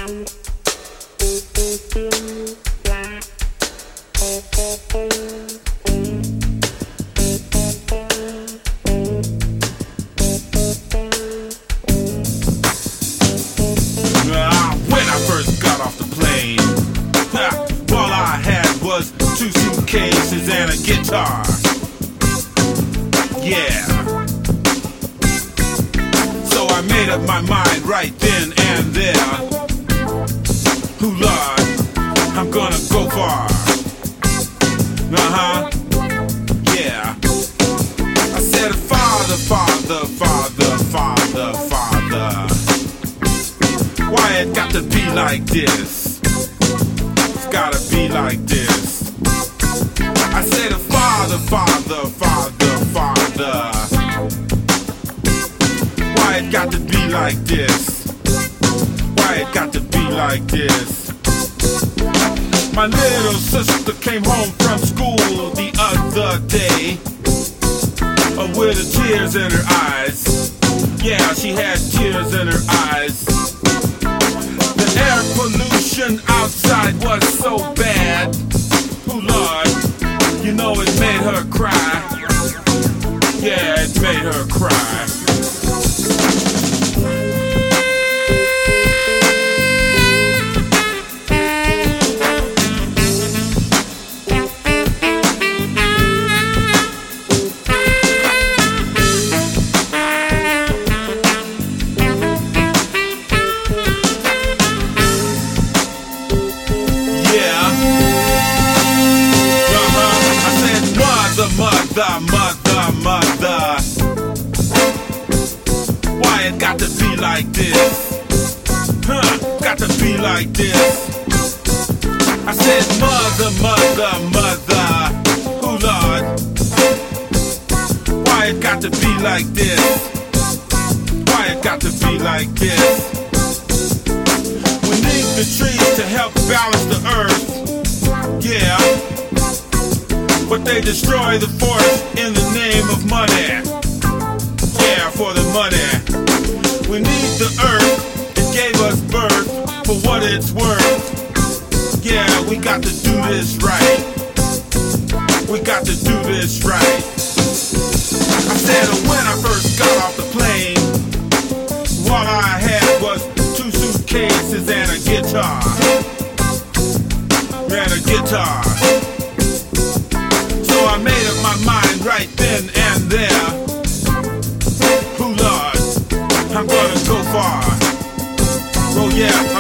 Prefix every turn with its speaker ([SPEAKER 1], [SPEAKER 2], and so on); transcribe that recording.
[SPEAKER 1] When I first got off the plane, all I had was 2 suitcases and a guitar. Yeah. So I made up my mind right then and there. Ooh, Lord, I'm gonna go far. Yeah. I said, Father, Father, Father, Father, Father, why it got to be like this? It's gotta be like this. I said, Father, Father, Father, Father, why it got to be like this? Why it got to be like this? My little sister came home from school the other day, with the tears in her eyes. Yeah, she had tears in her eyes. The air pollution outside was so bad. Oh Lord, you know it made her cry. Yeah, it made her cry. Mother, mother, mother, why it got to be like this? Got to be like this. I said, mother, mother, mother, oh Lord, why it got to be like this? Why it got to be like this? We need the trees to help balance the earth. Yeah. But they destroy the forest in the name of money. Yeah, for the money. We need the earth. It gave us birth for what it's worth. Yeah, we got to do this right. We got to do this right. I said when I first got off the plane, all I had was 2 suitcases and a guitar. And a guitar. So I made up my mind right then and there. Oh Lord, I'm gonna go far. Oh yeah.